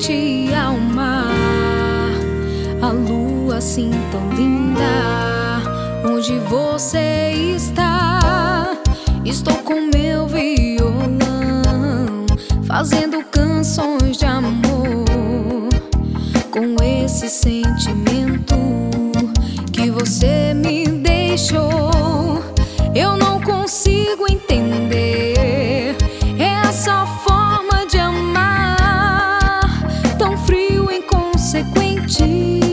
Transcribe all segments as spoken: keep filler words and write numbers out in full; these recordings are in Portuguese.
frente ao mar, a lua assim tão linda. Onde você está? Estou com meu violão, fazendo canções de amor, com esse sentimento que você me deixou. Eu não consigo entender essa forma de amar, tão frio e inconsequente.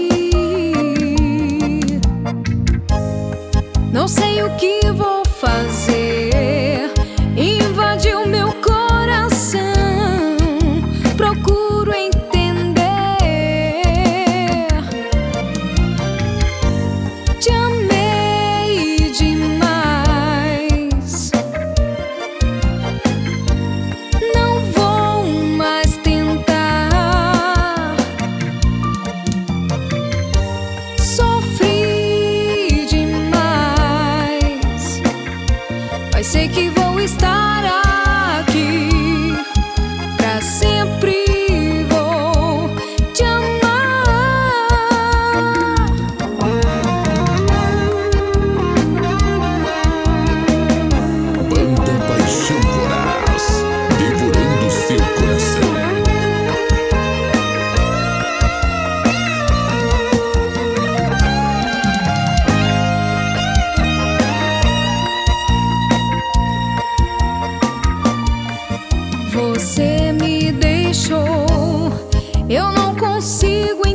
Não sei o que vou fazer, invadiu meu coração. Procuro entender. Te amei demais, não vou mais tentar. Sofri demais, mas sei que vou estar aqui pra sempre. Vou te amar. Banda Paixão Voraz, devorando seu coração. Você me deixou, eu não consigo